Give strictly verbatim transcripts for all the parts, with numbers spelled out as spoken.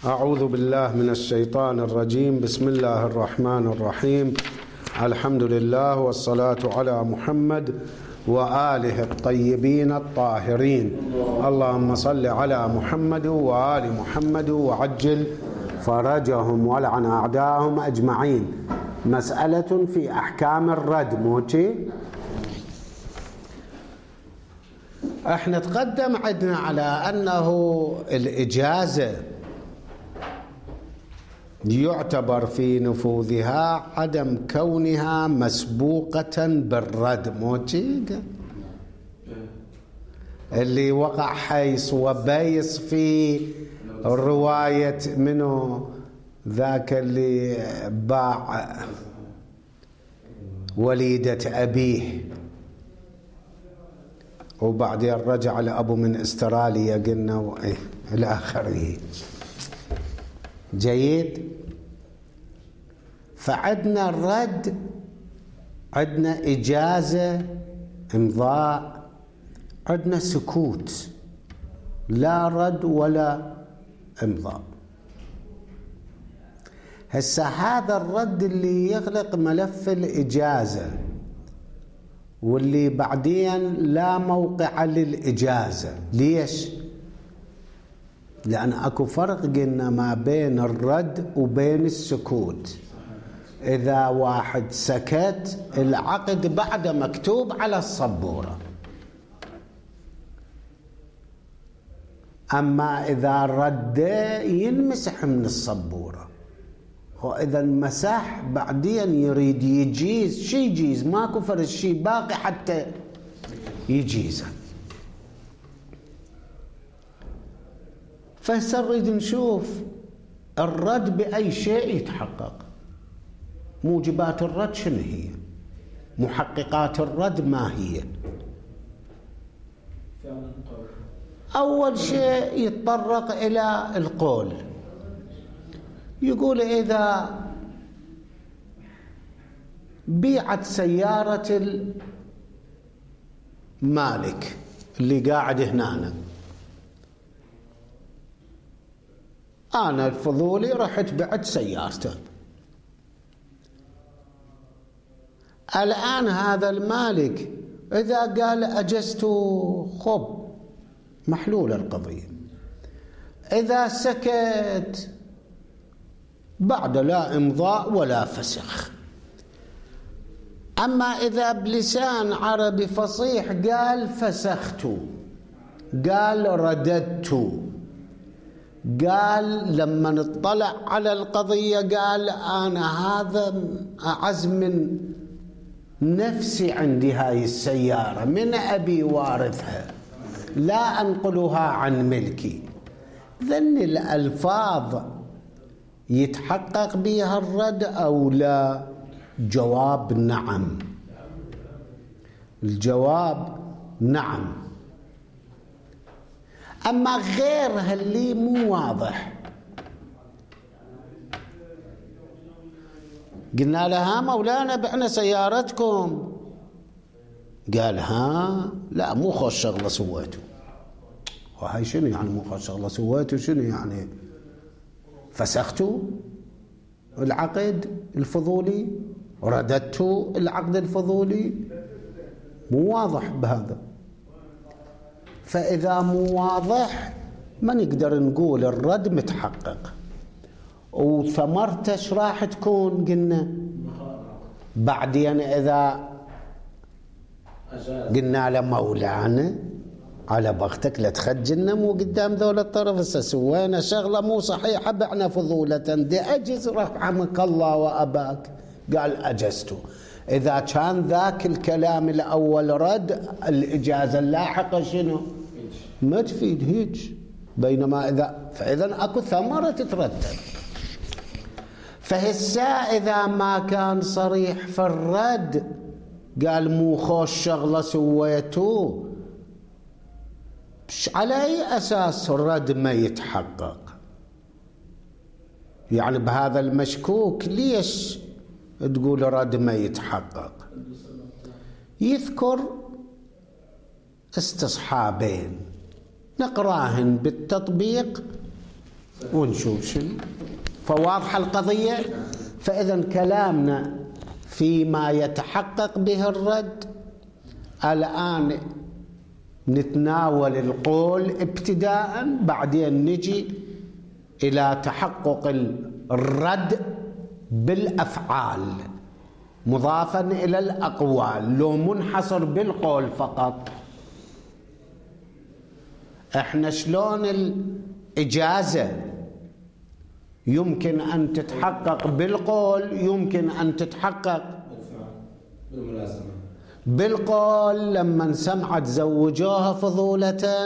أعوذ بالله من الشيطان الرجيم. بسم الله الرحمن الرحيم. الحمد لله والصلاة على محمد وآله الطيبين الطاهرين. اللهم صل على محمد وآل محمد وعجل فرجهم ولعن أعداءهم أجمعين. مسألة في أحكام الرد. موتي احنا تقدم عندنا على أنه الإجازة يعتبر في نفوذها عدم كونها مسبوقة بالرد. موتي اللي وقع حيث وبيص في الرواية منه ذاك اللي باع وليدة أبيه وبعدين رجع لأبو من استراليا قلنا وإيه الآخرين. جيد. فعدنا الرد، عدنا إجازة إمضاء، عدنا سكوت، لا رد ولا إمضاء. هسه هذا الرد اللي يغلق ملف الإجازة واللي بعدين لا موقع للإجازة. ليش؟ لأن أكو فرق قلنا ما بين الرد وبين السكوت. إذا واحد سكت العقد بعد مكتوب على الصبورة، أما إذا رد ينمسح من الصبورة. وإذا مسح بعدين يريد يجيز، شي يجيز؟ ماكو فرق شي باقي حتى يجيزه. فهسه نريد نشوف الرد بأي شيء يتحقق. موجبات الرد شنو هي؟ محققات الرد ما هي؟ أول شيء يتطرق إلى القول. يقول إذا بيعت سيارة المالك اللي قاعد هنا، أنا الفضولي رحت بعت سيارته، الآن هذا المالك إذا قال أجزت خب محلول القضية. إذا سكت بعد لا إمضاء ولا فسخ. أما إذا بلسان عربي فصيح قال فسخت، قال رددت، قال لما نطلع على القضية قال أنا هذا أعز من نفسي عندي هاي السيارة، من أبي وارثها، لا أنقلها عن ملكي. ذن الألفاظ يتحقق بها الرد أو لا؟ جواب نعم. الجواب نعم. أما غيرها اللي مو واضح، قلنا لها مولانا بعنا سيارتكم، قال ها لا مو خوش شغلة سويته. وهاي شنو يعني مو خوش شغلة سويته؟ شنو يعني فسختوا العقد الفضولي، رددتوا العقد الفضولي؟ مو واضح بهذا. فإذا مو واضح ما نقدر نقول الرد متحقق. وثمرته ايش راح تكون؟ قلنا بعدين إذا قلنا له مولانا على بختك لا تخجلنا، مو قدام ذول الطرف، هسه سوينا شغله مو صحيحه، بعنا فضوله، دي اجز رحمك الله واباك. قال اجزته. اذا كان ذاك الكلام الاول رد، الاجازه اللاحقه شنو؟ ما تفيد هيج. بينما اذا فاذا اكو ثمره تترتب. فهسه اذا ما كان صريح في الرد قال مو خوش شغله سويتوه، على أي أساس الرد ما يتحقق؟ يعني بهذا المشكوك ليش تقول الرد ما يتحقق؟ يذكر استصحابين نقراهن بالتطبيق ونشوف شنو. فواضحة القضية. فإذا كلامنا فيما يتحقق به الرد، الآن نتناول القول ابتداء، بعدين نجي إلى تحقق الرد بالأفعال مضافا إلى الأقوال، لو منحصر بالقول فقط. احنا شلون الإجازة يمكن أن تتحقق بالقول، يمكن أن تتحقق بالملازمة. بالقول لما سمعت زوجوها فضولة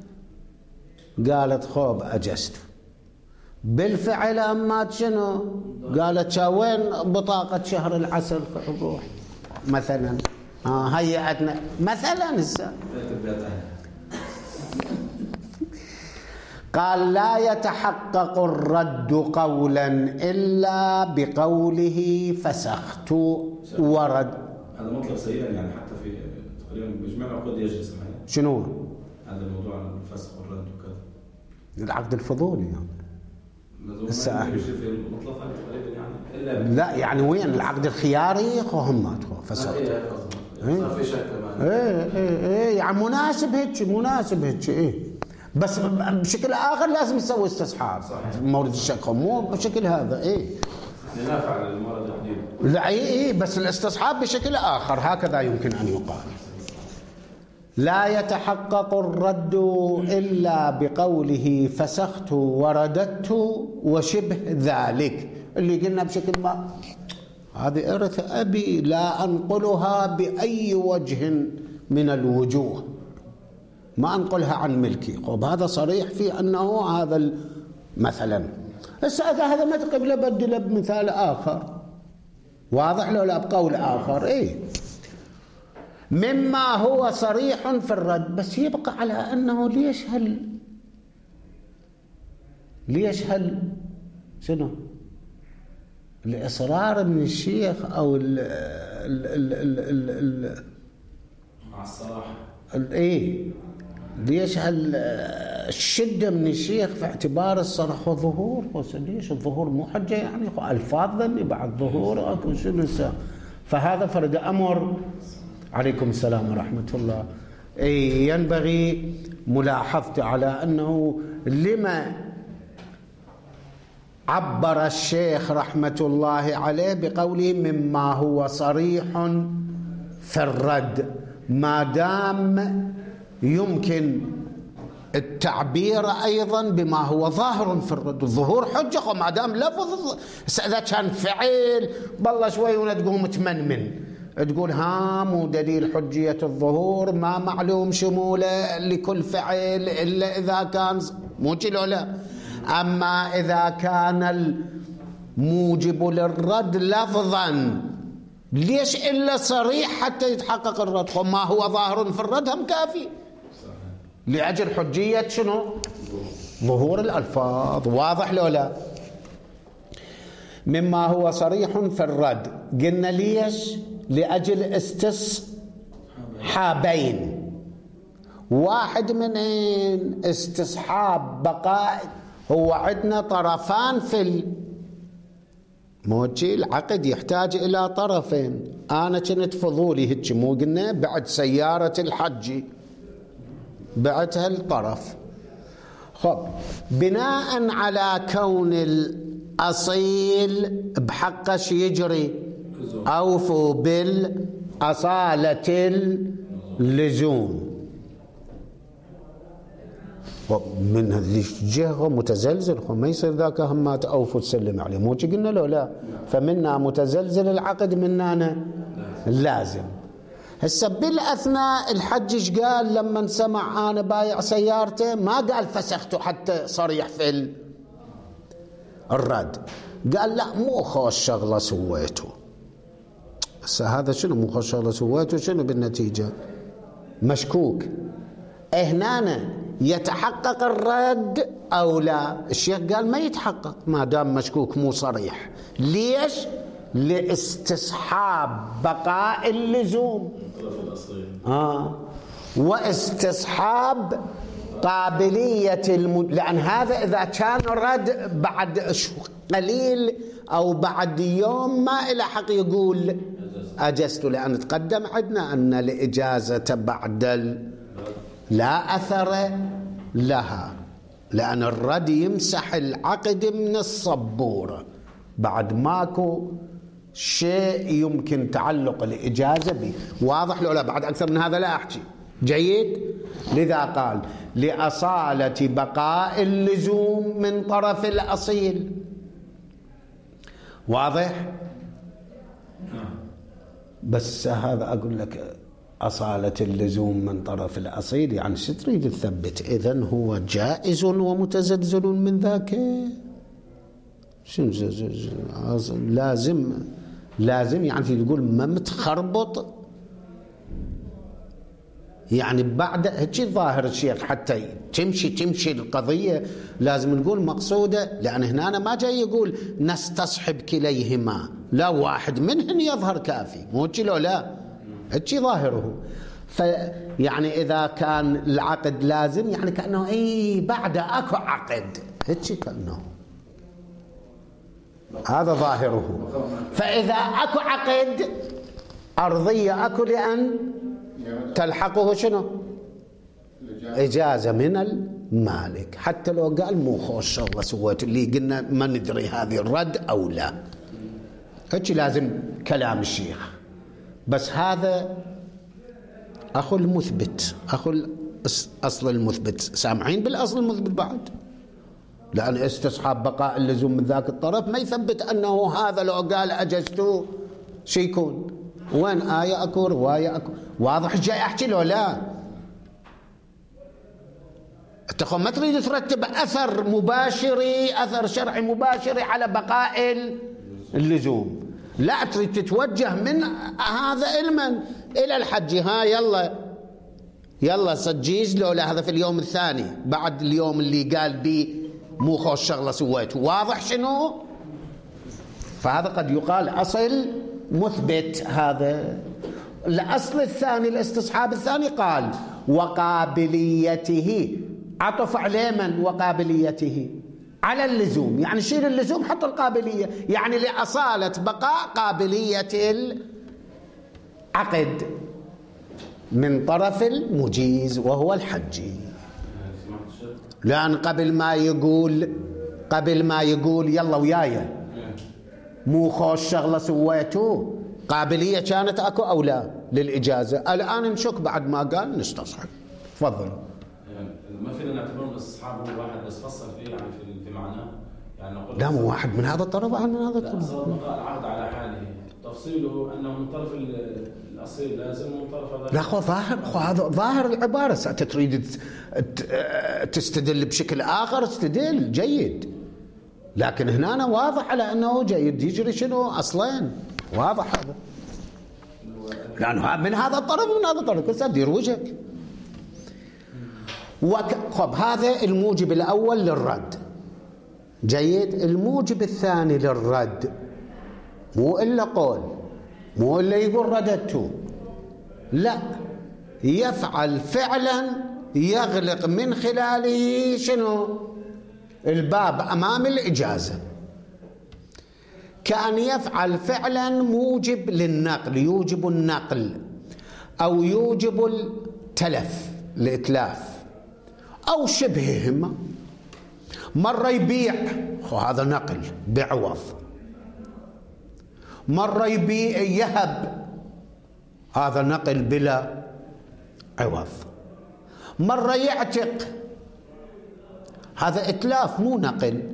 قالت خوب أجزت. بالفعل أمات شنو؟ قالت وين بطاقة شهر العسل؟ روح مثلا آه هيئتنا مثلا. هسه قال لا يتحقق الرد قولا إلا بقوله فسخت ورد. هذا مطلق سيئا يعني، حتى في تقريبا بجميع العقود يجلس معي. شنو هذا الموضوع الفسخ والرد وكذا، العقد الفضولي يعني. الساعة في المطلق تقريبا يعني إلا لا يعني وين العقد الخياري؟ هم فسخت. ايه صار في شك كمان. ايه ايه ايه يعني مناسب هيك، مناسب هيك ايه، بس بشكل آخر لازم يسوي استصحاب مورد الشك، مو بشكل هذا ايه نافع على المورد الجديد. لا ايه ايه بس الاستصحاب بشكل آخر، هكذا يمكن أن يقال. لا يتحقق الرد إلا بقوله فسخت ورددت وشبه ذلك، اللي قلنا بشكل ما هذه إرث أبي لا أنقلها بأي وجه من الوجوه، ما أنقلها عن ملكي. طب هذا صريح في أنه هذا مثلا. بس هذا ما تقبله بدله بمثال آخر، واضح لو لا بقول آخر إيه مما هو صريح في الرد. بس يبقى على أنه ليش هل ليش هل شنو الإصرار من الشيخ أو ال ال ال ال ال مع الصراحة إيه ليش هل الشدة من الشيخ في اعتبار الصرخ والظهور؟ ليش الظهور مو حجة يعني؟ ألفاظ ذني بعد ظهور أكو شنو. فهذا فرد أمر. عليكم السلام ورحمة الله. إيه ينبغي ملاحظة على أنه لما عبر الشيخ رحمة الله عليه بقوله مما هو صريح في الرد، ما دام يمكن التعبير أيضا بما هو ظاهر في الرد. الظهور حجة وما دام لفظ. إذا كان فعل بالله شوي ونتقوم تمنمن تقول ها مو دليل حجية الظهور، ما معلوم شموله لكل فعل إلا إذا كان مو كيلو لا. أما إذا كان الموجب للرد لفظا ليش إلا صريح حتى يتحقق الرد؟ وما هو ظاهر في الرد هم كافي لأجل حجية شنو؟ ظهور الألفاظ. واضح لو لا؟ مما هو صريح في الرد قلنا ليش؟ لأجل استصحابين. واحد من استصحاب بقاء، هو عندنا طرفان في الموجي العقد يحتاج إلى طرفين. أنا كنت فضولي هيك مو قلنا بعد سيارة الحج بعتها الطرف. خب بناء على كون الأصيل بحقش يجري أوفوا بالأصالة اللزوم. من هذه الجهة متزلزل ما يصير ذاك همات أوفوا تسلم عليه مو قلنا له لا. فمنا متزلزل العقد مننا لازم. هسه بالأثناء الحجج قال لما سمع أنا بايع سيارته ما قال فسخته حتى صريح في الرد، قال لا مو خوش شغلة سويته. هسه هذا شنو مو خوش شغلة سويته؟ شنو بالنتيجة؟ مشكوك. هنا يتحقق الرد أو لا؟ الشيخ قال ما يتحقق ما دام مشكوك مو صريح. ليش؟ لاستصحاب بقاء اللزوم آه. واستصحاب قابلية الم... لأن هذا إذا كان رد بعد قليل أو بعد يوم ما إلى حق يقول أجزت، لأن تقدم عندنا أن الإجازة بعد ال... لا أثر لها، لأن الرد يمسح العقد من الصبورة، بعد ماكو شيء يمكن تعلق الإجازة به. واضح لو لا؟ بعد أكثر من هذا لا أحكي. جيد. لذا قال لأصالة بقاء اللزوم من طرف الأصيل. واضح؟ بس هذا أقول لك أصالة اللزوم من طرف الأصيل، يعني شو تريد تثبت؟ إذن هو جائز ومتزلزل من ذاك. شو لازم لازم يعني تقول ما متخربط، يعني بعد هيك ظاهر الشيخ حتى تمشي تمشي القضية لازم نقول مقصودة، لأن هنا أنا ما جاي يقول نستصحب كليهما، لا واحد منهن يظهر كافي، مو هيك لو لا هيك ظاهره. فيعني إذا كان العقد لازم يعني كأنه أي بعد أكو عقد، هيك كأنه هذا ظاهره. فإذا أكو عقد أرضية أكو لأن تلحقه شنو؟ إجازة من المالك، حتى لو قال مو خوش الله سويت اللي قلنا ما ندري هذه الرد أو لا، هيك لازم كلام الشيخ. بس هذا أخو المثبت، أخو أصل المثبت. سامعين بالأصل المثبت بعد؟ لأن استصحاب بقاء اللزوم من ذاك الطرف ما يثبت أنه هذا لو قال أجزته شي يكون. وين آية أكو رواية أكو؟ واضح جاي أحكي له لا؟ أنت ما تريد ترتب أثر مباشري، أثر شرعي مباشري على بقاء اللزوم، لا تريد تتوجه من هذا المن إلى الحج. ها يلا يلا سجيز له لهذا في اليوم الثاني بعد اليوم اللي قال بي مو خوش شغلة سويته. واضح شنو؟ فهذا قد يقال أصل مثبت. هذا الأصل الثاني الاستصحاب الثاني قال وقابليته، عطف على من؟ وقابليته على اللزوم، يعني شيل اللزوم حط القابلية، يعني لأصالة بقاء قابلية العقد من طرف المجيز وهو الحجي. لأن قبل ما يقول قبل ما يقول يلا وياي مو خوش شغلة سويته، قابلية كانت أكو أو لا للإجازة؟ الآن نشك بعد ما قال نستصحب. تفضل. يعني ما فينا نعتبر الاستصحاب هو واحد بس فصل فيه يعني في في معناه، يعني نقول لا مو واحد من هذا الطرف واحد من هذا الطرف. لا بقاء العقد على حاله، تفصيله أنه من طرف الأصيل لازم ومن طرف هذا. لا خو ظاهر خو هذا ظاهر العبارة. ساعة تريد تستدل بشكل آخر استدل جيد، لكن هنا أنا واضح على أنه جيد يجري شنو أصلين. واضح هذا، لأنه من هذا الطرف من هذا الطرف بس أدير وجهك. وك... خب هذا الموجب الأول للرد. جيد. الموجب الثاني للرد مو إلا قول، مو إلا يقول رددته، لا، يفعل فعلا يغلق من خلاله شنو؟ الباب أمام الإجازة. كأن يفعل فعلا موجب للنقل، يوجب النقل أو يوجب التلف الإتلاف أو شبههما. مرة يبيع، هذا نقل بعوض. مرة يبيع يهب، هذا نقل بلا عوض. مرة يعتق، هذا إتلاف مو نقل،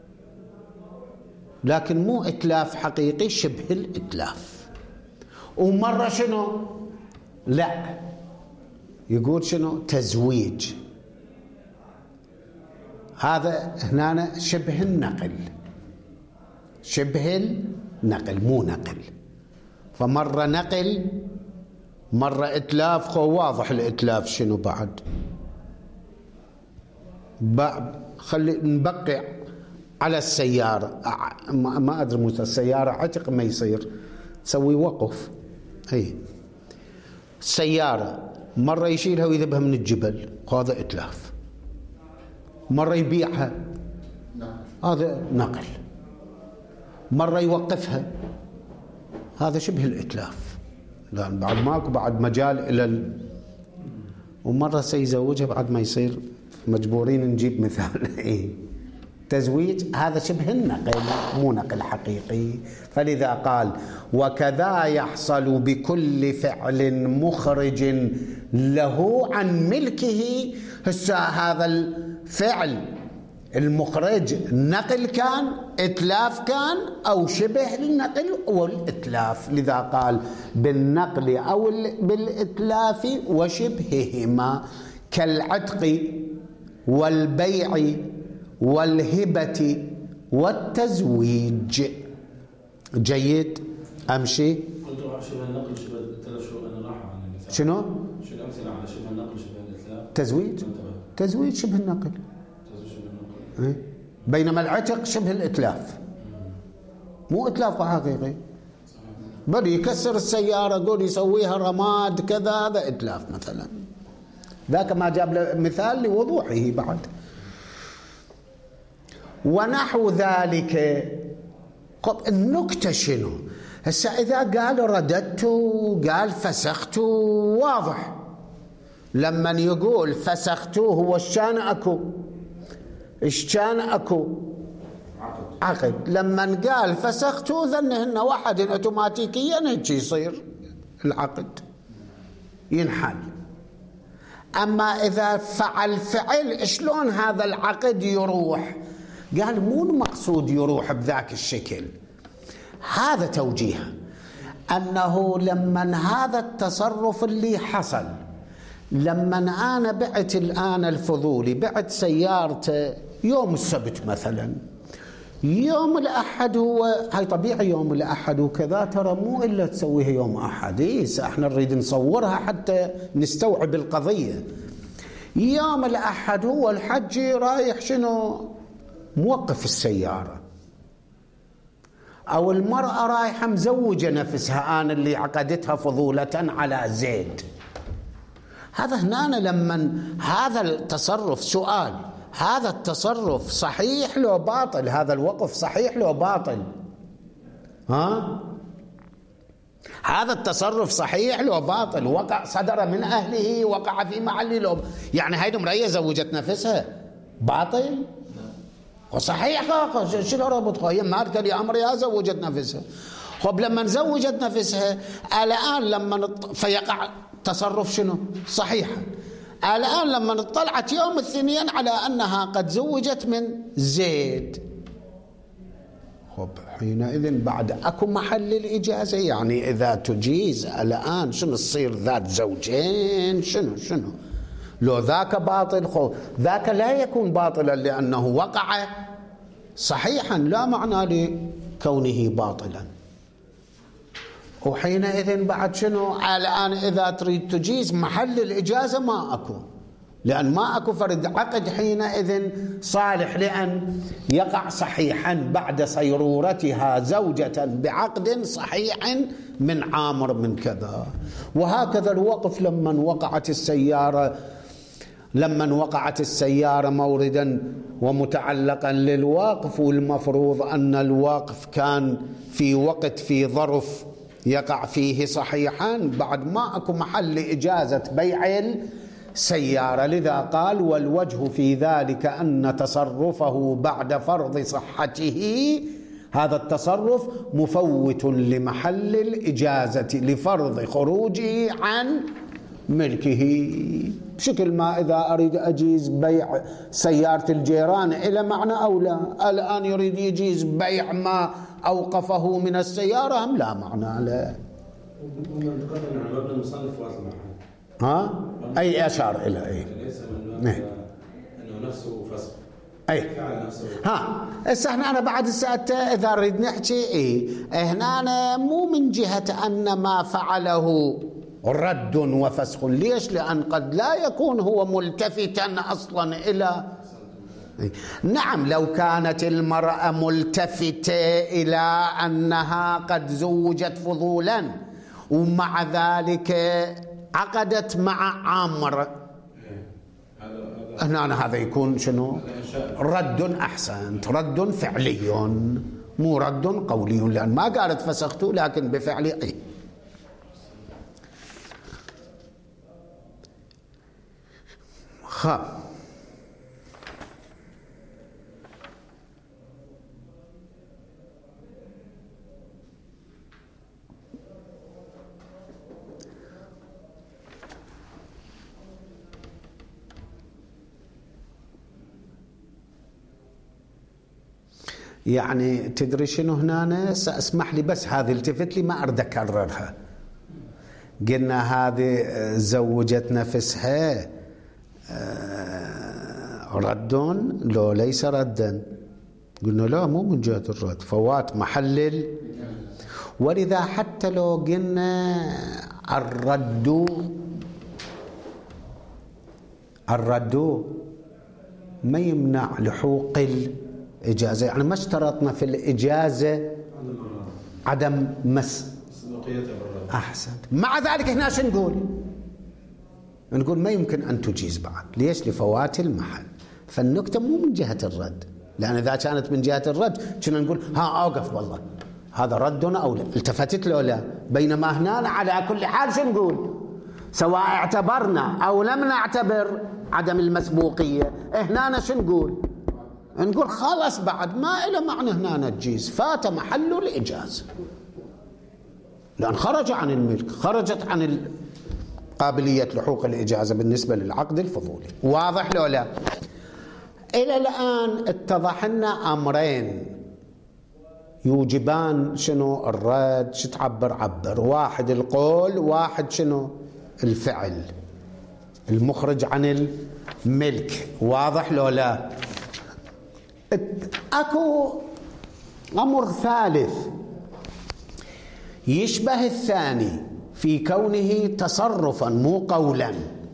لكن مو إتلاف حقيقي، شبه الإتلاف. ومرة شنو؟ لا، يقول شنو؟ تزويج، هذا هنا شبه النقل، شبه النقل مو نقل. فمرة نقل مرة إتلاف. خو واضح الإتلاف شنو بعد. خلي نبقي على السيارة، ما أدري موسى السيارة عتق ما يصير، تسوي وقف. أي السيارة مرة يشيلها ويذبها من الجبل، هذا إتلاف. مرة يبيعها، هذا نقل. مرة يوقفها، هذا شبه الإتلاف، لأن بعد ماكو بعد مجال إلى ال... ومرة سيزوجها بعد ما يصير مجبورين نجيب مثال إيه تزويج، هذا شبه النقل مو نقل حقيقي. فلذا قال وكذا يحصل بكل فعل مخرج له عن ملكه. هسه هذا الفعل المخرج نقل كان، إتلاف كان، أو شبه النقل والإتلاف، لذا قال بالنقل أو بالإتلاف وشبههما كالعتق والبيع والهبة والتزويج. جيد، أمشي. قلت شبه النقل شبه الإتلاف، شو أنا راح عن المثال. شنو؟ شو الأمثلة على شبه النقل شبه الإتلاف؟ تزويج. تزويج شبه النقل. تزويج شبه النقل. بينما العتق شبه الإتلاف، مو إتلاف حقيقي، بل يكسر السيارة يقول يسويها رماد كذا، هذا إتلاف مثلا. ذاك ما جاب له مثال لوضوحه بعد. ونحو ذلك. النكتة شنو؟ هسه إذا قال رددت، قال فسخت، واضح. لما يقول فسخت هو الشان أكو، الشان أكو عقد. لما قال فسخت ذنهن واحد اوتوماتيكيا هيك يصير العقد ينحل. أما إذا فعل فعل شلون هذا العقد يروح؟ قال مو المقصود يروح بذاك الشكل، هذا توجيه أنه لما هذا التصرف اللي حصل، لما أنا بعت الآن الفضولي، بعت سيارته يوم السبت مثلا، يوم الأحد هو هاي طبيعي، يوم الأحد وكذا ترى مو إلا تسويها يوم أحد، إيه احنا نريد نصورها حتى نستوعب القضية. يوم الأحد هو الحج رايح شنو موقف السيارة، أو المرأة رايحة مزوجة نفسها أنا اللي عقدتها فضولة على زيد. هذا هنا لما هذا التصرف، سؤال هذا التصرف صحيح لو باطل؟ هذا الوقف صحيح لو باطل؟ ها؟ هذا التصرف صحيح لو باطل؟ وقع صدر من أهله، وقع في محل لو يعني هيدي امرأة زوجت نفسها باطل؟ وصحيح شنو ربطها؟ هي مالكة لأمر يا زوجت نفسها. خب لما زوجت نفسها الآن لما فيقع تصرف شنو؟ صحيحا. الآن لما اطلعت يوم الاثنين على أنها قد زوجت من زيد، خب حينئذ بعد أكو محل الإجازة. يعني إذا تجيز الآن شنو تصير ذات زوجين؟ شنو شنو لو ذاك باطل؟ خب ذاك لا يكون باطلا لأنه وقع صحيحا، لا معنى لكونه باطلا. وحينئذ بعد شنو الآن إذا تريد تجيز محل الإجازة ما أكو، لأن ما أكو فرد عقد حينئذ صالح لأن يقع صحيحا بعد صيرورتها زوجة بعقد صحيح من عامر من كذا. وهكذا الوقف لما وقعت السيارة، لما وقعت السيارة موردا ومتعلقا للوقف، والمفروض أن الوقف كان في وقت في ظرف يقع فيه صحيحا، بعد ما أكو محل إجازة بيع السيارة. لذا قال والوجه في ذلك أن تصرفه بعد فرض صحته، هذا التصرف مفوت لمحل الإجازة لفرض خروجه عن ملكه. بشكل ما إذا أريد أجيز بيع سيارة الجيران إلى معنى أو لا، الآن يريد يجيز بيع ما أوقفه من السيارة هم لا معنى له. ها؟ أي أشار إلى أي أنه نفسه فسق أي ها. هسه هنا أنا بعد الساعة إذا نريد نحكي إيه هنا مو من جهة أن ما فعله رد وفسخ. ليش؟ لأن قد لا يكون هو ملتفتا أصلا إلى إيه؟ نعم لو كانت المرأة ملتفتة إلى أنها قد زوجت فضولا ومع ذلك عقدت مع عامر، هنا أنا هذا يكون شنو؟ رد. أحسنت، رد فعلي مو رد قولي، لأن ما قالت فسخت لكن بفعلي أي. خ يعني تدري شنو هنا؟ سأسمح لي بس هذه التفت لي ما أريد أكررها. قلنا هذه زوجت نفسها رد لو ليس ردا؟ قلنا لا، مو من جهة الرد، فوات محل. ولذا حتى لو قلنا الرد الرد ما يمنع لحوق الإجازة، يعني ما اشترطنا في الإجازة عدم مس. أحسنت. مع ذلك هنا شو نقول؟ نقول ما يمكن أن تجيز بعد. ليش؟ لفوات المحل. فالنكتة مو من جهة الرد، لأن إذا كانت من جهة الرد كنا نقول ها أوقف والله هذا ردنا أو لا، التفتت له لا. بينما هنا على كل حال شو نقول؟ سواء اعتبرنا أو لم نعتبر عدم المسبوقية، هنا شو نقول؟ نقول خلاص بعد ما إلى معنى هنا تجيز، فات محل الإجازة، لأن خرج عن الملك، خرجت عن قابلية لحوق الإجازة بالنسبة للعقد الفضولي. واضح لو لا؟ إلى الآن اتضح لنا أمرين يوجبان شنو الرد. شو تعبر؟ عبر واحد القول، واحد شنو الفعل المخرج عن الملك. واضح لو لا؟ اكو امر ثالث يشبه الثاني في كونه تصرفا مو قولا،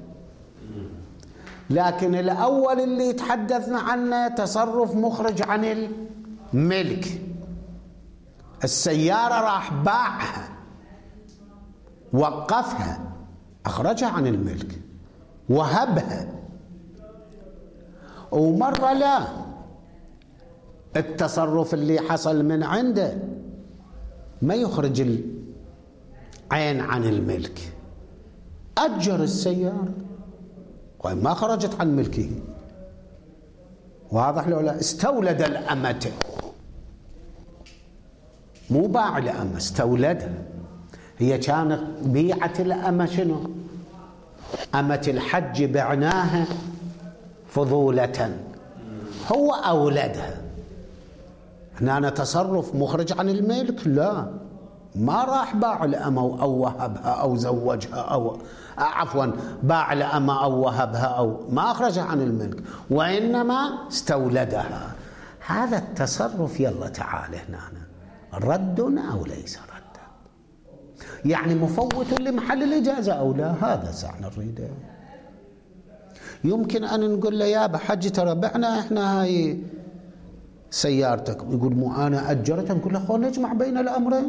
لكن الاول اللي تحدثنا عنه تصرف مخرج عن الملك. السيارة راح باعها، وقفها، اخرجها عن الملك، وهبها. ومرة لا، التصرف اللي حصل من عنده ما يخرج العين عن الملك، أجر السيارة وما خرجت عن ملكه. واضح لو لا؟ استولد الأمة، مو باع الأمة، استولدها. هي كانت بيعة الأمة شنو؟ أمة الحج بعناها فضولة، هو أولدها. هنا تصرف مخرج عن الملك؟ لا، ما راح باع الأمة أو وهبها أو زوجها أو عفوا باع الأمة أو وهبها أو ما أخرجها عن الملك، وإنما استولدها. هذا التصرف يلا تعال هنا رد أو ليس ردا؟ يعني مفوت لمحل الإجازة أو لا؟ هذا سعنا نريده. يمكن أن نقول له يا بحج ترى بعنا إحنا هاي سيارتك، يقول مو أنا أجرتها. نقول له خو نجمع بين الأمرين،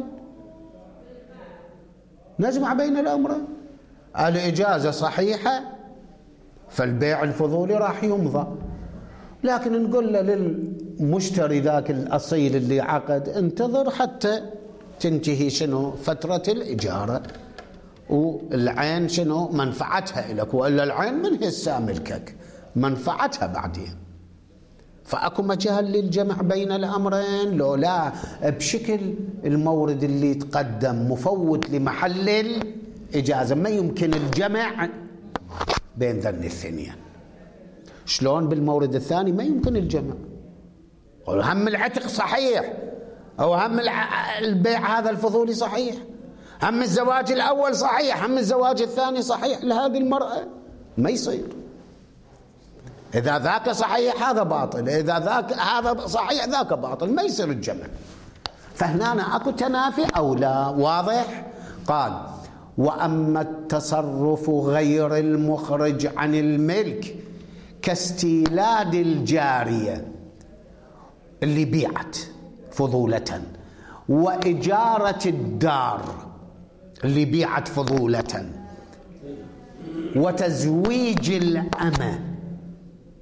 نجمع بين الأمرين. الإجازة صحيحة فالبيع الفضولي راح يمضى، لكن نقول له للمشتري ذاك الأصيل اللي عقد انتظر حتى تنتهي شنو فترة الإجارة، والعين شنو منفعتها لك، وإلا العين من هسه ملكك، منفعتها بعدين. فأكو مجال للجمع بين الأمرين لو لا؟ بشكل المورد اللي تقدم مفوت لمحل الإجازة، ما يمكن الجمع بين ذن الاثنين. شلون بالمورد الثاني ما يمكن الجمع؟ هم العتق صحيح، أو هم البيع هذا الفضولي صحيح، هم الزواج الأول صحيح، هم الزواج الثاني صحيح لهذه المرأة، ما يصير. إذا ذاك صحيح هذا باطل، إذا ذاك هذا صحيح ذاك باطل، ما يصير الجمع. فهنا أكو تنافي أو لا؟ واضح؟ قال وأما التصرف غير المخرج عن الملك كاستيلاد الجارية اللي بيعت فضولة، وإجارة الدار اللي بيعت فضولة، وتزويج الأمة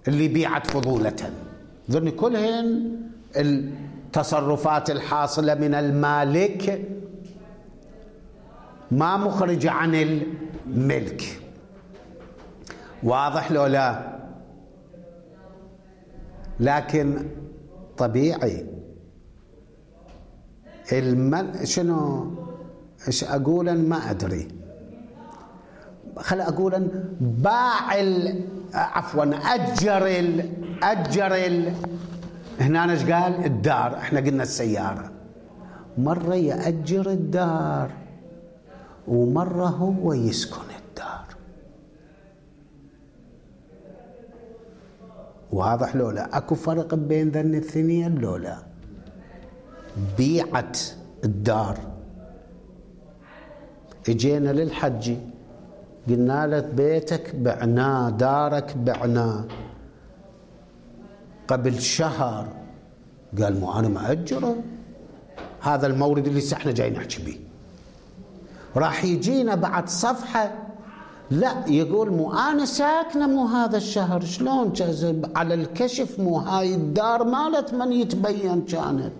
اللي بيعت فضولة. ذن كلهن التصرفات الحاصلة من المالك ما مخرجة عن الملك. واضح لو لا؟ لكن طبيعي المن شنو ايش اقولا ما ادري، خل اقولا باع ال... عفوا اجر ال... اجر ال... هنا ايش قال؟ الدار. احنا قلنا السيارة. مرة يأجر الدار ومرة هو يسكن الدار. واضح لولا؟ اكو فرق بين ذن الاثنين لولا؟ بيعت الدار، اجينا للحج قلنا له بيتك بعناه، دارك بعناه، قبل شهر قال مو انا مأجره، هذا المورد اللي احنا جاي نحكي به. راح يجينا بعد صفحة لا يقول مو انا ساكنه مو هذا الشهر، شلون على الكشف مو هاي الدار مالت من يتبين كانت.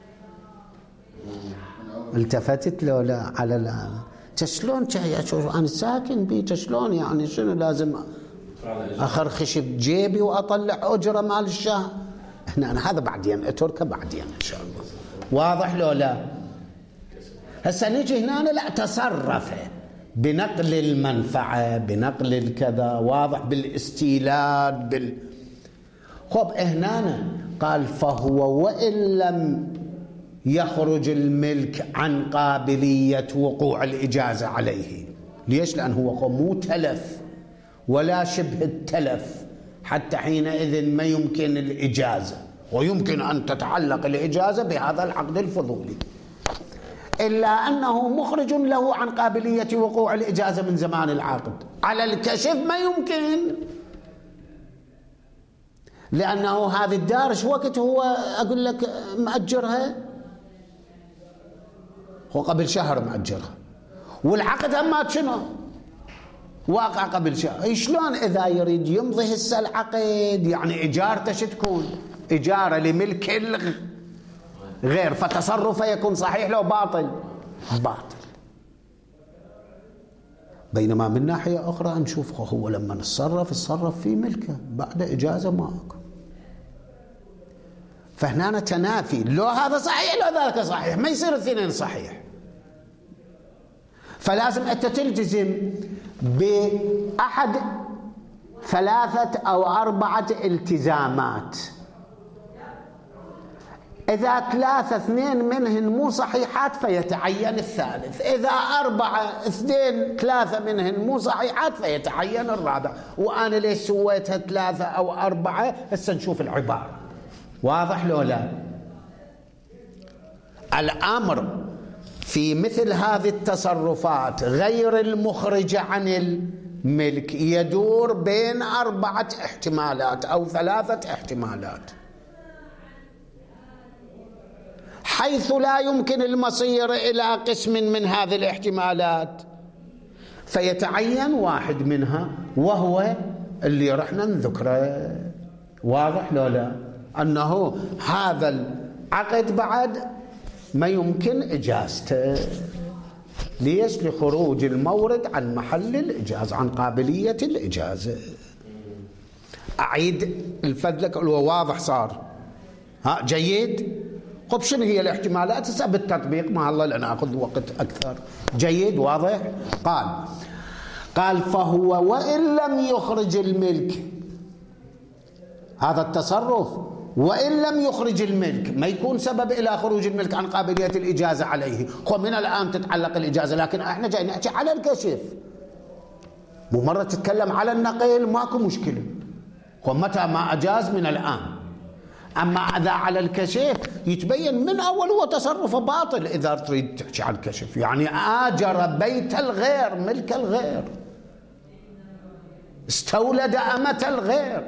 التفتت لو لا على الان شلون انا ساكن بيه، شلون يعني شنو لازم اخرخش بجيبي واطلع اجره مال الشهر؟ هنا أنا هذا بعدين اتركه بعدين ان شاء الله. واضح لو لا؟ هسه نجي هنا لا تصرف بنقل المنفعه بنقل الكذا، واضح، بالاستيلاد بال خب هنا قال فهو وان لم يخرج الملك عن قابلية وقوع الإجازة عليه. ليش؟ لأنه هو مو تلف ولا شبه التلف، حتى حينئذ ما يمكن الإجازة، ويمكن أن تتعلق الإجازة بهذا العقد الفضولي، إلا أنه مخرج له عن قابلية وقوع الإجازة من زمان العقد. على الكشف ما يمكن، لأنه هذه الدار ايش وقت هو أقول لك مأجرها؟ هو قبل شهر مأجرها، والعقد هم شنو واقع قبل شهر. شلون إذا يريد يمضي هسه العقد يعني إجارته شو تكون؟ إجارة لملك غير، فتصرفه يكون صحيح لو باطل باطل. بينما من ناحية أخرى نشوف هو لما نتصرف تصرف في ملكه بعد إجازة ما أكو، فهنا تنافي، لو هذا صحيح لو ذاك صحيح، ما يصير الاثنين صحيح. فلازم أنت تلتزم بأحد ثلاثة أو أربعة التزامات. إذا ثلاثة اثنين منهن مو صحيحات فيتعين الثالث، إذا أربعة اثنين ثلاثة منهن مو صحيحات فيتعين الرابع. وأنا ليش سويتها ثلاثة أو أربعة؟ هسه نشوف العبارة. واضح لو لا؟ الأمر في مثل هذه التصرفات غير المخرجة عن الملك يدور بين أربعة احتمالات أو ثلاثة احتمالات، حيث لا يمكن المصير إلى قسم من هذه الاحتمالات فيتعين واحد منها، وهو اللي رحنا نذكره. واضح لو لا؟ أنه هذا العقد بعد ما يمكن إجازته. ليش؟ لخروج المورد عن محل الإجازة، عن قابلية الإجازة. أعيد الفذلك واضح صار؟ ها جيد؟ طب شنو هي الاحتمالات؟ هسه بالتطبيق مع الله لأن أخذ وقت أكثر. جيد؟ واضح؟ قال قال فهو وإن لم يخرج الملك، هذا التصرف وإن لم يخرج الملك ما يكون سبب إلى خروج الملك عن قابلية الإجازة عليه. ومن الآن تتعلق الإجازة، لكن احنا جاي نحكي على الكشف، مو مرة تتكلم على النقل ماكو مشكلة، ومتى ما أجاز من الآن. أما إذا على الكشف يتبين من أول هو تصرف باطل. إذا تريد تحكي على الكشف يعني آجر بيت الغير، ملك الغير، استولد أمة الغير،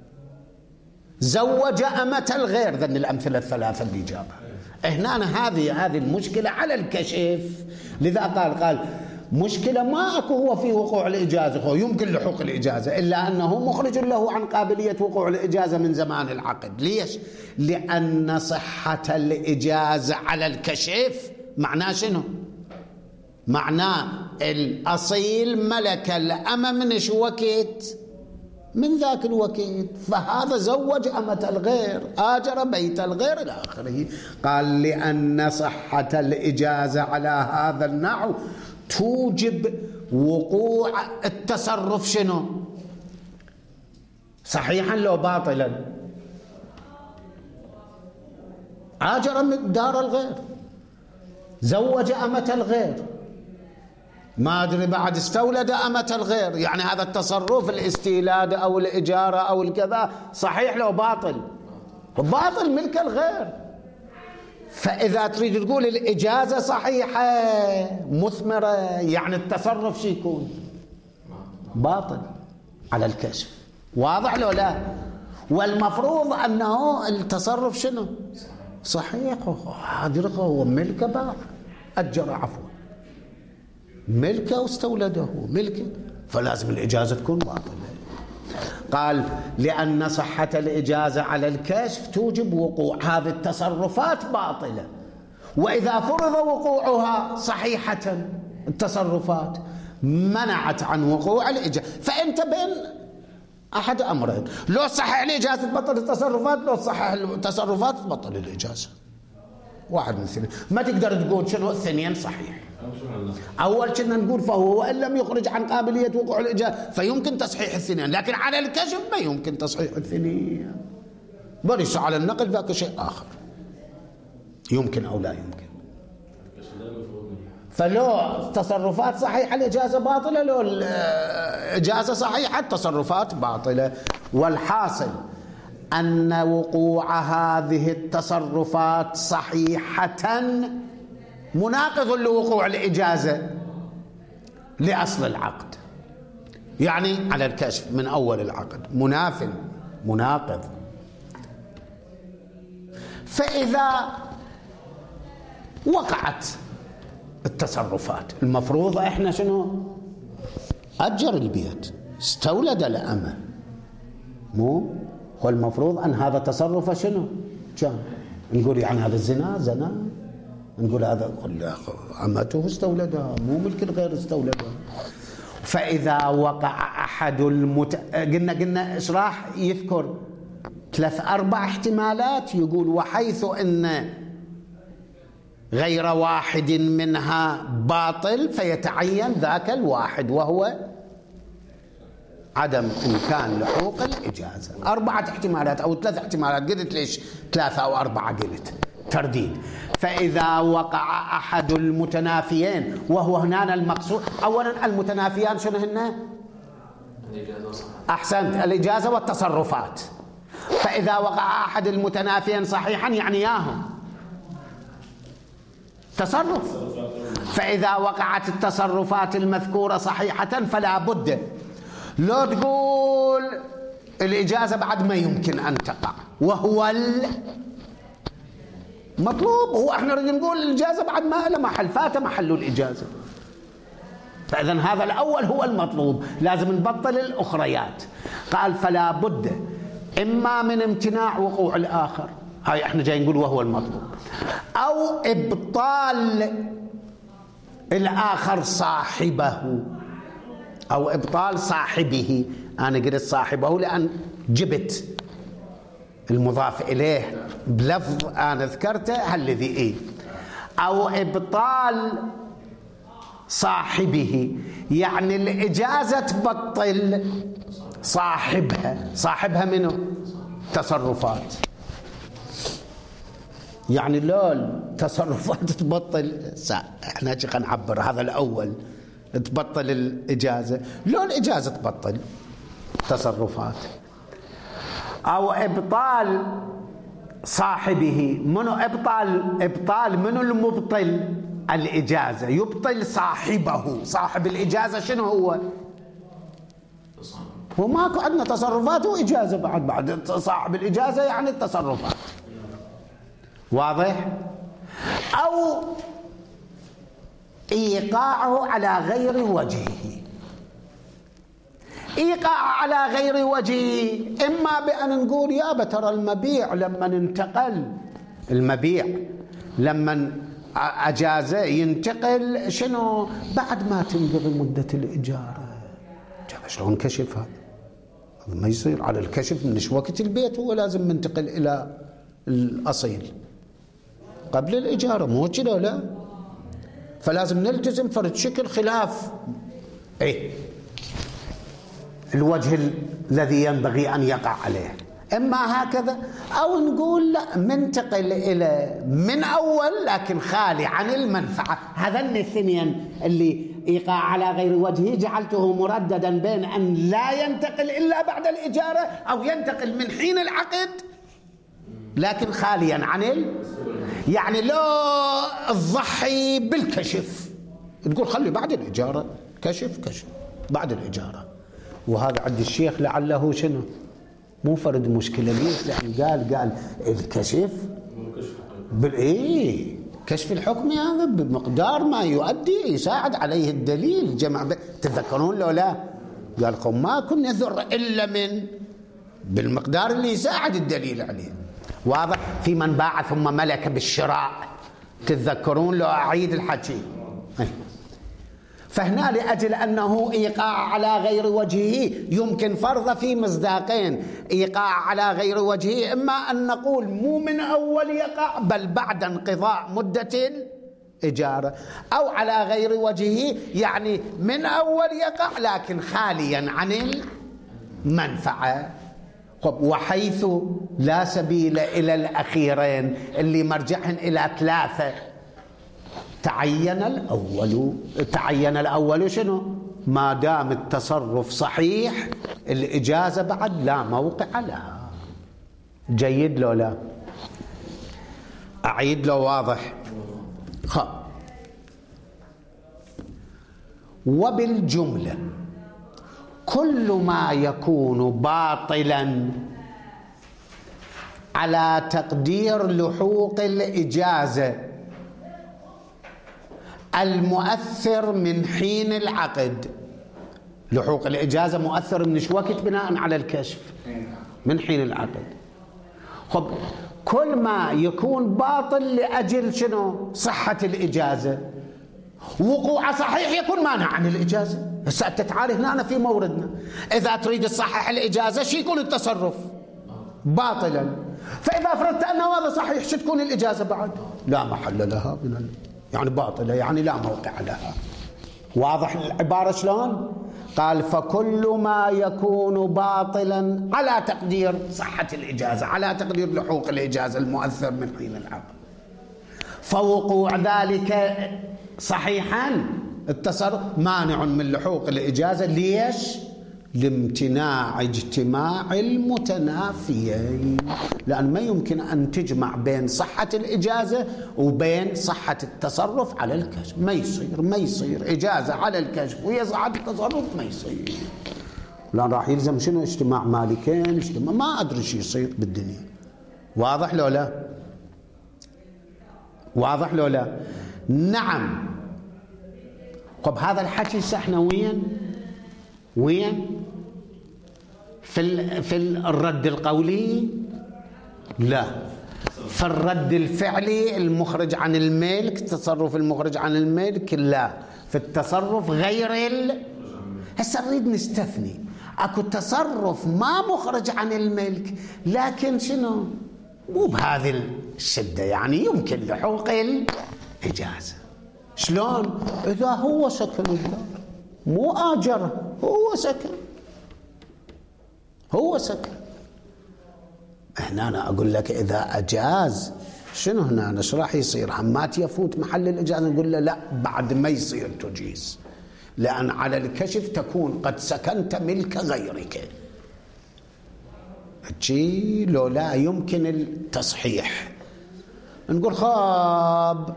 زوج أمة الغير. ذن الأمثلة الثلاثة اللي جابها هنا. هذه هذه المشكلة على الكشف. لذا قال قال مشكلة ما أكو هو في وقوع الإجازة، هو يمكن لحوق الإجازة، إلا أنه مخرج له عن قابلية وقوع الإجازة من زمان العقد. ليش؟ لأن صحة الإجازة على الكشف معناه شنو؟ معناه الأصيل ملك الأمة من شو وقت؟ من ذاك الوقت، فهذا زوج أمة الغير، آجر بيت الغير إلى آخره. قال لأن صحة الإجازة على هذا النحو توجب وقوع التصرف شنو؟ صحيحا لو باطلا. آجر من دار الغير، زوج أمة الغير، ما أدري بعد استولد أمة الغير، يعني هذا التصرف الاستيلاد أو الإجارة أو الكذا صحيح لو باطل، باطل ملك الغير. فإذا تريد تقول الإجازة صحيحة مثمرة، يعني التصرف شو يكون؟ باطل على الكشف. واضح لو لا؟ والمفروض أنه التصرف شنو؟ صحيح. أدركه هو ملكه باع أجر، عفوا ملكه واستولده ملكه، فلازم الإجازة تكون باطلة. قال لأن صحة الإجازة على الكشف توجب وقوع هذه التصرفات باطلة، وإذا فرض وقوعها صحيحة التصرفات منعت عن وقوع الإجازة. فأنت بين أحد أمرين، لو صحح الإجازة تبطل التصرفات، لو صحح التصرفات تبطل الإجازة، واحد من الاثنين. ما تقدر تقول شنو الثنين صحيح. أول كنا نقول فهو وإن لم يخرج عن قابلية وقوع الإجازة فيمكن تصحيح الثنين، لكن على الكشف ما يمكن تصحيح الثنين، وليس على النقل ذاك شيء آخر، يمكن أو لا يمكن. فلو تصرفات صحيحة الإجازة باطلة، لو الإجازة صحيحة التصرفات باطلة. والحاصل أن وقوع هذه التصرفات صحيحة مناقض لوقوع الإجازة لأصل العقد، يعني على الكشف من أول العقد مناف مناقض. فإذا وقعت التصرفات المفروض إحنا شنو؟ أجر البيت، استولد الأمة، مو هو المفروض أن هذا تصرف شنو؟ كان نقول يعني هذا الزنا زنا، نقول هذا أمته استولدها، مو ملك الغير استولدها. فإذا وقع أحد المت... قلنا قلنا إيش راح يذكر؟ ثلاث أربع احتمالات. يقول وحيث أن غير واحد منها باطل فيتعين ذاك الواحد، وهو عدم إمكان لحوق الإجازة. أربعة احتمالات أو ثلاث احتمالات، قلت ليش ثلاثة أو أربعة؟ قلت ترديد. فإذا وقع أحد المتنافيين، وهو هنا المقصود أولا المتنافيان شنو هن؟ أحسنت، الإجازة والتصرفات. فإذا وقع أحد المتنافيين صحيحا يعني ياهم تصرف. فإذا وقعت التصرفات المذكورة صحيحة فلا بد، لو تقول الإجازة بعد ما يمكن أن تقع، وهو المطلوب. هو احنا نريد نقول الإجازة بعد ما لها محل، فات محل الإجازة. فإذن هذا الأول هو المطلوب، لازم نبطل الأخريات. قال فلا بد إما من امتناع وقوع الآخر، هاي احنا جاي نقول وهو المطلوب، أو إبطال الآخر صاحبه، أو إبطال صاحبه. أنا قلت صاحبه لأن جبت المضاف إليه بلفظ أنا ذكرته الذي إيه، أو إبطال صاحبه، يعني الإجازة تبطل صاحبها. صاحبها منه؟ تصرفات. يعني لو التصرفات تبطل، احنا شو نعبر هذا الأول، تبطل الإجازة، لو الإجازة تبطل تصرفات. أو إبطال صاحبه، منو إبطال؟ إبطال منو المبطل؟ الإجازة، يبطل صاحبه. صاحب الإجازة شنو هو؟ هو ماكو عندنا تصرفات وإجازة بعد بعد صاحب الإجازة يعني التصرفات. واضح؟ أو إيقاعه على غير وجهه. إيقاع على غير وجهه إما بأن نقول يا ترى المبيع لما انتقل، المبيع لما أجازه ينتقل شنو بعد ما تنقضي مدة الإجارة. شلون كشف هذا؟ ما يصير على الكشف من وقت البيت هو لازم منتقل إلى الأصيل قبل الإجارة، مو كده لا؟ فلازم نلتزم فرد شكل خلاف إيه الوجه الذي ينبغي أن يقع عليه. إما هكذا أو نقول لا منتقل إلى من أول لكن خالي عن المنفعة. هذين الاثنين اللي إيقاع على غير وجهه جعلته مرددا بين أن لا ينتقل إلا بعد الإجارة أو ينتقل من حين العقد لكن خاليا عن ال... يعني لو تضحي بالكشف تقول خلي بعد الإجارة كشف كشف بعد الإجارة. وهذا عند الشيخ لعله شنو مو فرد مشكلة ليش؟ لأن قال قال الكشف بالإيه كشف الحكم هذا بمقدار ما يؤدي يساعد عليه الدليل. جمع ب... تذكرون لو لا قال قم ما كن يذر إلا من بالمقدار اللي يساعد الدليل عليه. واضح؟ في من باع ثم ملك بالشراء تتذكرون لو أعيد الحكي. فهنا لأجل أنه إيقاع على غير وجهه يمكن فرض في مصداقين. إيقاع على غير وجهه إما أن نقول مو من أول يقع بل بعد انقضاء مدة الإجارة، أو على غير وجهه يعني من أول يقع لكن خاليا عن المنفعة. وحيث لا سبيل إلى الأخيرين اللي مرجعهن إلى ثلاثة تعين الأول. تعين الأول شنو؟ ما دام التصرف صحيح الإجازة بعد لا موقع لها. جيد لو لا؟ أعيد لو واضح. خ وبالجملة كل ما يكون باطلا على تقدير لحوق الإجازة المؤثر من حين العقد. لحوق الإجازة مؤثر من وقت بناء على الكشف من حين العقد. خب كل ما يكون باطل لأجل شنو؟ صحة الإجازة. وقوع صحيح يكون مانع عن الإجازة. هسه أنت تعالي هنا في موردنا إذا تريد تصحح الإجازة شو يكون التصرف؟ باطلا. فإذا فرضت أنه هذا صحيح شو تكون الإجازة بعد؟ لا محل لها من يعني باطلة يعني لا موقع لها. واضح العبارة شلون؟ قال فكل ما يكون باطلا على تقدير صحة الإجازة على تقدير لحوق الإجازة المؤثر من حين العقد فوقوع ذلك صحيحا التصرف مانع من لحوق الإجازة. ليش؟ لامتناع اجتماع المتنافيين. لأن ما يمكن أن تجمع بين صحة الإجازة وبين صحة التصرف على الكشف. ما يصير ما يصير إجازة على الكشف ويصعد التصرف ما يصير. لأن راح يلزم شنو؟ اجتماع مالكين اجتماع ما أدري شو يصير بالدنيا. واضح لو لا؟ واضح لو لا؟ نعم. طب هذا الحكي احنا وين؟ وين؟ في في الرد القولي؟ لا، في الرد الفعلي المخرج عن الملك، التصرف المخرج عن الملك لا، في التصرف غير ال هسه نريد نستثني اكو تصرف ما مخرج عن الملك لكن شنو؟ مو بهذه الشدة يعني يمكن لحوق الإجازة. شلون؟ إذا هو سكن الدار مو آجره هو سكن هو سكن هنا أنا أقول لك إذا أجاز شنو هنا ايش راح يصير؟ همات يفوت محل الإجازة نقول له لا بعد ما يصير تجيز لأن على الكشف تكون قد سكنت ملك غيرك. شي لو لا يمكن التصحيح نقول خاب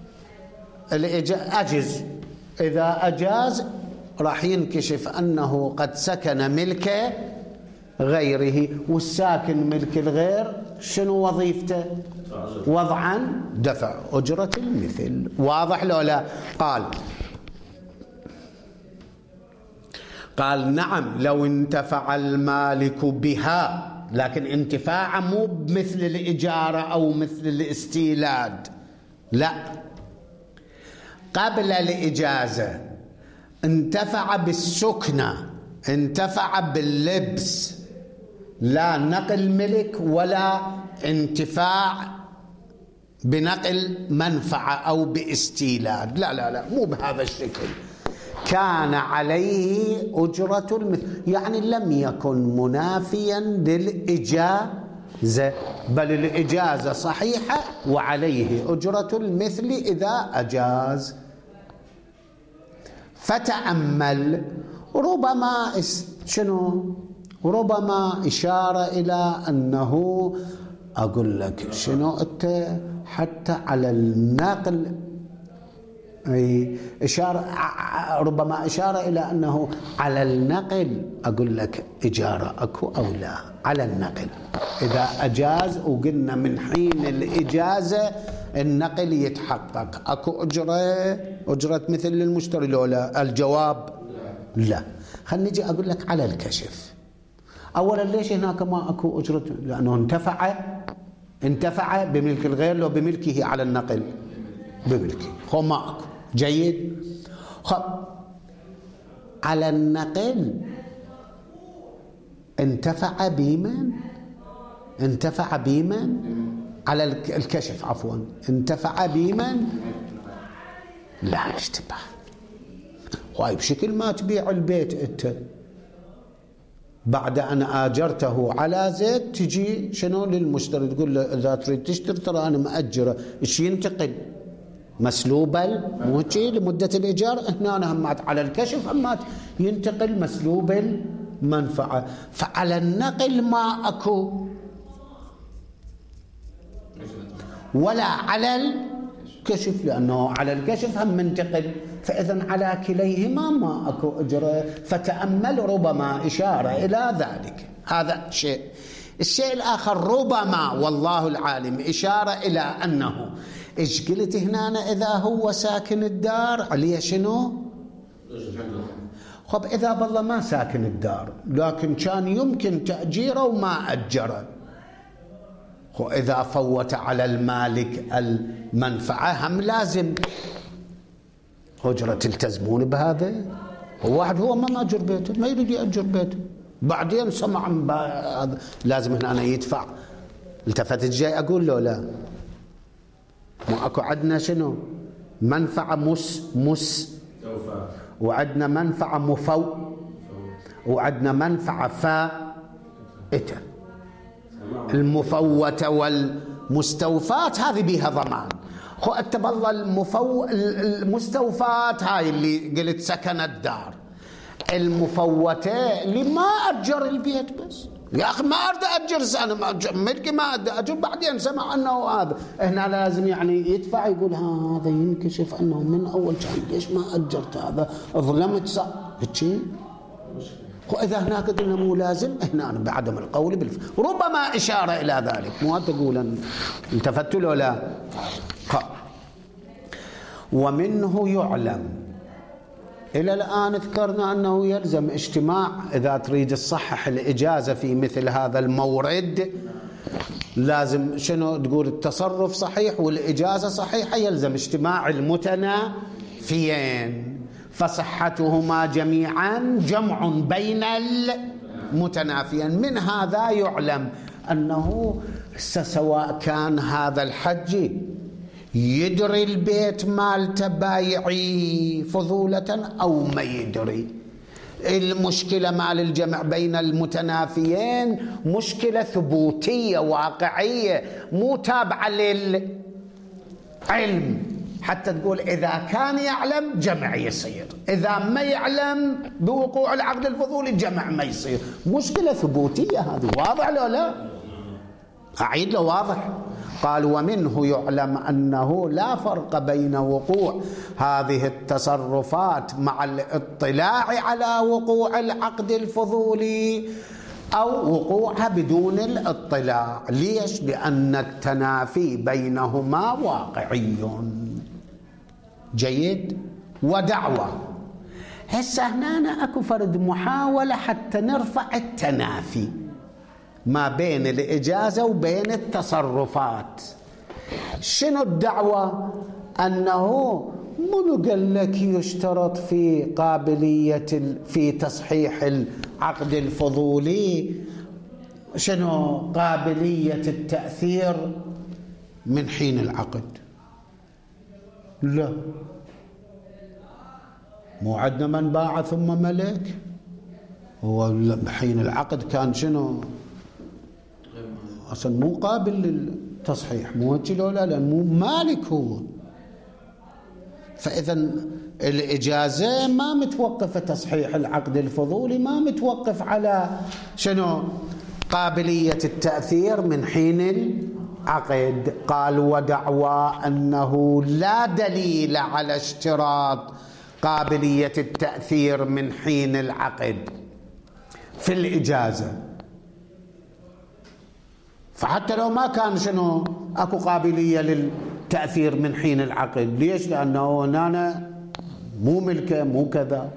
أجز. إذا أجاز راح ينكشف أنه قد سكن ملك غيره والساكن ملك الغير شنو وظيفته؟ وضعا دفع أجرة المثل. واضح لو لا؟ قال قال نعم لو انتفع المالك بها، لكن انتفاع مو بمثل الإجارة أو مثل الاستيلاد، لا، قبل الإجازة انتفع بالسكنة، انتفع باللبس، لا نقل ملك ولا انتفاع بنقل منفعة أو باستيلاد، لا لا لا، مو بهذا الشكل. كان عليه أجرة المثل، يعني لم يكن منافيا للإجازة، بل الإجازة صحيحة وعليه أجرة المثل إذا أجاز. فتأمل، ربما شنو ربما إشارة إلى أنه، أقول لك شنو أنت حتى على النقل، أي إشارة، ربما إشارة إلى أنه على النقل، أقول لك إجارة أكو أو لا على النقل إذا أجاز، وقلنا من حين الإجازة النقل يتحقق، أكو أجرة أجرة مثل للمشتري لولا؟ الجواب لا. خلني نجي أقول لك على الكشف. أولا ليش هناك ما أكو أجرة؟ لأنه انتفع انتفع بملك الغير، لو بملكه على النقل بملكه، هو ما أكو. جيد. خب على النقل انتفع بمن؟ انتفع بمن؟ على الكشف عفوا انتفع بمن؟ لا اشتباه. هاي بشكل ما تبيع البيت انت بعد أن آجرته على زيت، تجي شنو للمشتري تقول له إذا تريد تشتري ترى أنا مأجره، إيش ينتقل؟ مسلوب الموجي لمدة الإيجار. هنا أنا همات على الكشف، همات ينتقل مسلوب المنفعة. فعلى النقل ما أكو ولا على الكشف، لأنه على الكشف هم منتقل، فإذن على كليهما ما أكو أجرة. فتأمل، ربما إشارة إلى ذلك. هذا شيء. الشيء الآخر، ربما والله العالم إشارة إلى أنه إيش قلت هنا؟ إذا هو ساكن الدار عليه شنو؟ خب إذا بالله ما ساكن الدار لكن كان يمكن تأجيره وما أجره، وإذا فوت على المالك المنفعة هم لازم أجرة. تلتزمون بهذا؟ هو واحد هو ما مأجر بيته، ما يريد يأجر بيته، بعدين سمع لازم هنا أنا يدفع. التفت جاي أقول له لا، ما أكو عندنا شنو؟ منفعة مس مس وعندنا منفعة مفو وعندنا منفعة فائتة. المفوتة والمستوفات هذه بها ضمان. خو أتبالله المفو المستوفات هاي اللي قلت سكن الدار، المفوتة اللي ما أجر البيت بس، يا أخي ما أريد أجر، أنا ملكي ما أريد أجر، بعدين سمع أنه هذا هنا لازم يعني يدفع، يقول ها هذا ينكشف أنه من أول كان ليش ما أجرت هذا، ظلمت صح هيك. وإذا هناك قلنا مو لازم، هنا بعدم القول بالف، ربما إشارة إلى ذلك. مو تقول أن التفت له لا. ومنه يعلم، إلى الآن ذكرنا أنه يلزم اجتماع إذا تريد تصحح الإجازة في مثل هذا المورد، لازم شنو تقول؟ التصرف صحيح والإجازة صحيحة، يلزم اجتماع المتنافيين، فصحتهما جميعا جمع بين المتنافيين. من هذا يعلم أنه سواء كان هذا الحج يدري البيت مال تبايعي فضولة أو ما يدري، المشكلة مال الجمع بين المتنافيين مشكلة ثبوتية واقعية مو تابعة للعلم، حتى تقول إذا كان يعلم جمع يصير، إذا ما يعلم بوقوع العقد الفضولي جمع ما يصير. مشكلة ثبوتية هذه. واضح لو لا؟ أعيد له واضح. قال ومنه يعلم أنه لا فرق بين وقوع هذه التصرفات مع الاطلاع على وقوع العقد الفضولي أو وقوعها بدون الاطلاع. ليش؟ لأن التنافي بينهما واقعي. جيد. ودعوة. هسه هنا أكو فرد محاولة حتى نرفع التنافي ما بين الإجازة وبين التصرفات. شنو الدعوة؟ أنه منو قال لك يشترط في قابلية في تصحيح العقد الفضولي شنو قابلية التأثير من حين العقد؟ لا، مو عندنا من باع ثم ملك. هو حين العقد كان شنو أصلا مو قابل للتصحيح، مو هيك لا، لأن مو مالك هو. فإذا الإجازة ما متوقفة، تصحيح العقد الفضولي ما متوقف على شنو قابلية التأثير من حين العقد. قال ودعوى أنه لا دليل على اشتراط قابلية التأثير من حين العقد في الإجازة. فحتى لو ما كان شنو أكو قابلية للتأثير من حين العقد. ليش؟ لأنه هنا مو ملكه مو كذا.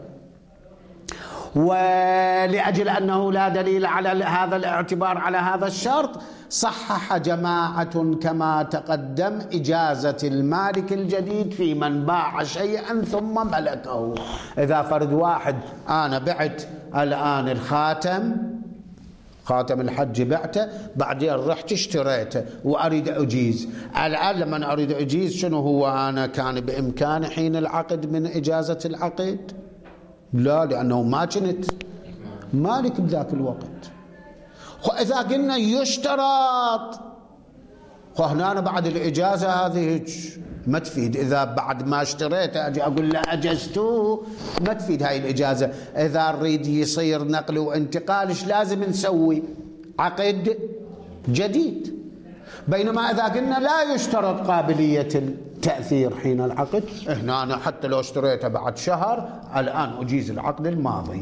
ولأجل أنه لا دليل على هذا الاعتبار على هذا الشرط، صحح جماعة كما تقدم إجازة المالك الجديد في من باع شيئا ثم ملكه. إذا فرد واحد أنا بعت الآن الخاتم، خاتم الحج بعته، بعدين رحت اشتريته وأريد أجيز. الآن لما أريد أجيز شنو هو؟ أنا كان بإمكاني حين العقد من إجازة العقد؟ لا، لأنه ما كنت مالك بذاك الوقت. إذا قلنا يشترط، هنا أنا بعد الإجازة هذه ما تفيد. إذا بعد ما اشتريته أجي أقول له أجزته، ما تفيد هاي الإجازة. إذا نريد يصير نقل وانتقال إيش لازم نسوي؟ عقد جديد. بينما إذا قلنا لا يشترط قابلية التأثير حين العقد، هنا أنا حتى لو اشتريته بعد شهر الآن أجيز العقد الماضي.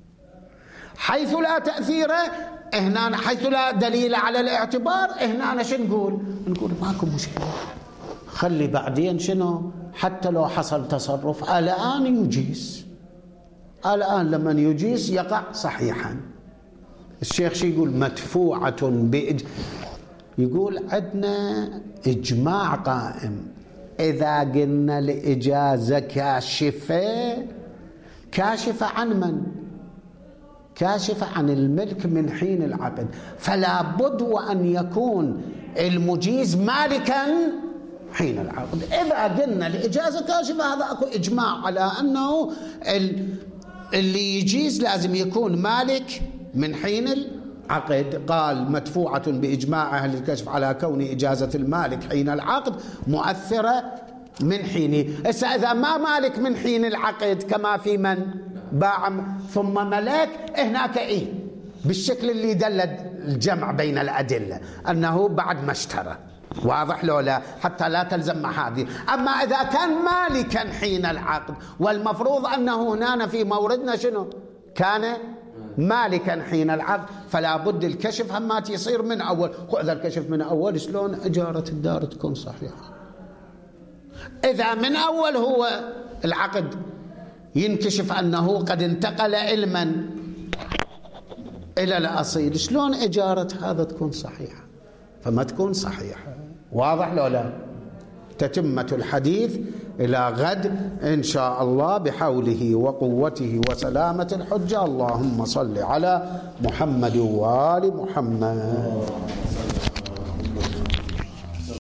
حيث لا تأثير هنا، حيث لا دليل على الاعتبار، هنا أنا شو نقول؟ نقول ماكو مشكلة، خلي بعدين شنو حتى لو حصل تصرف الآن يجيز. الآن لما يجيز يقع صحيحا. الشيخ شو يقول؟ مدفوعة بإج... يقول عندنا إجماع قائم. إذا قلنا الإجازة كاشفة، كاشفة عن من؟ كاشفة عن الملك من حين العقد. فلا بد وأن يكون المجيز مالكا حين العقد. إذا قلنا الإجازة كاشفة، هذا أكو إجماع على أنه اللي يجيز لازم يكون مالك من حين العقد. قال مدفوعة بإجماع أهل الكشف على كون إجازة المالك حين العقد مؤثرة من حينه. إذا ما مالك من حين العقد كما في من باع ثم ملك، هناك إيه بالشكل اللي دل الجمع بين الأدلة أنه بعد ما اشترى. واضح لو لا؟ حتى لا تلزم مع هذه. أما إذا كان مالكا حين العقد، والمفروض أنه هنا في موردنا شنو كان مالكا حين العقد، فلا بد الكشف همات يصير من أول. وإذا الكشف من أول شلون إجارة الدار تكون صحيحة؟ إذا من أول هو العقد ينكشف أنه قد انتقل علما إلى الأصيل، شلون إجارة هذا تكون صحيحة؟ فما تكون صحيحة. واضح لو لا؟ تتمة الحديث إلى غد إن شاء الله بحوله وقوته وسلامة الحجة. اللهم صل على محمد وآل محمد.